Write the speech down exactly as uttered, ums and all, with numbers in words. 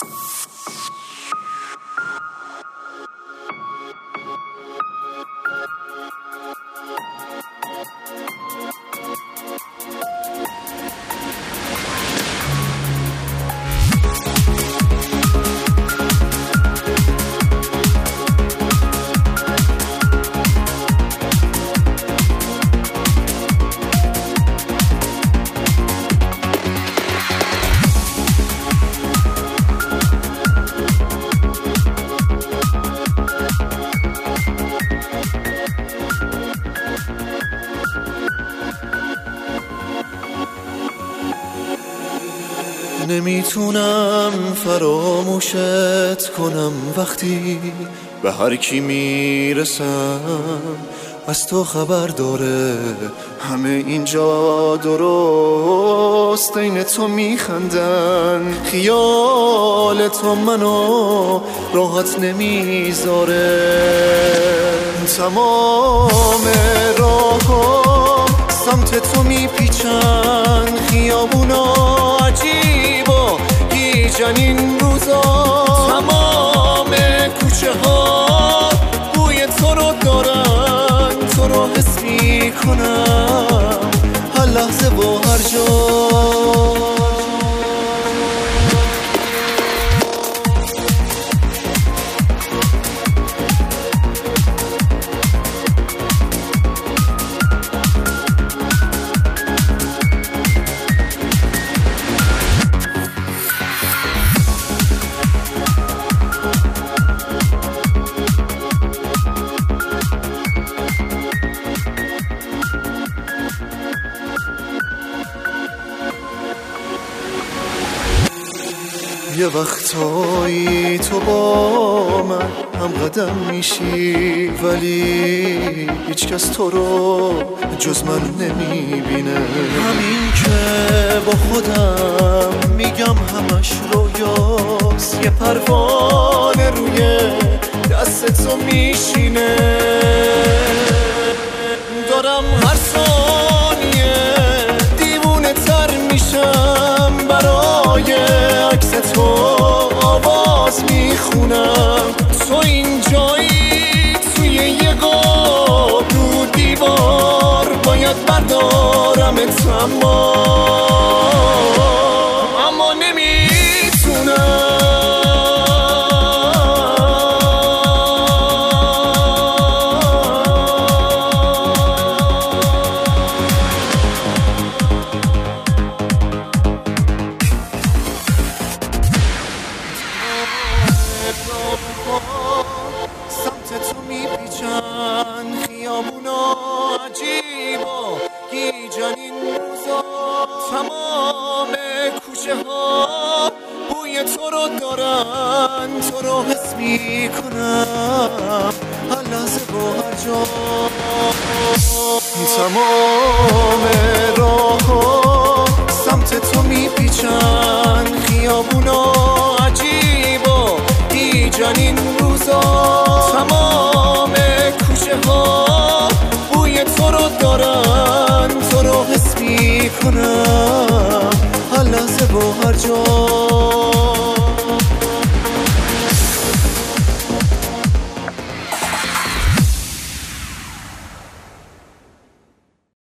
نمیتونم فراموشت کنم وقتی به هر کی میرسم از تو خبر داره. همه اینجا درست این تو میخندن، خیال تو منو راحت نمیذاره. تمام راه سمت تو میپیچن، خیابونا عجیبا گیجن این روزا. تمام کوچه ها بوی تو رو دارن، تو رو حس میکنم هر لحظه و هر جا. یه وقتایی تو با من هم قدم میشی، ولی هیچ کس تو رو جز من نمیبینه. همین که با خودم میگم همش رویاست، یه پروانه روی دست تو میشینه. دارم هر ثانیه دیوونه تر میشم، برای عکس تو آواز میخونم. تو اینجایی توی یه قاب رو دیوار، باید بردارمت اما اما نمیتونم. سمت تو میپیچن، خیابونا عجیبا گیجن این روزا. تمام کوچه ها بوی تو رو دارن، تو رو حس میکنم هر لحظه و هر جا. تمام راه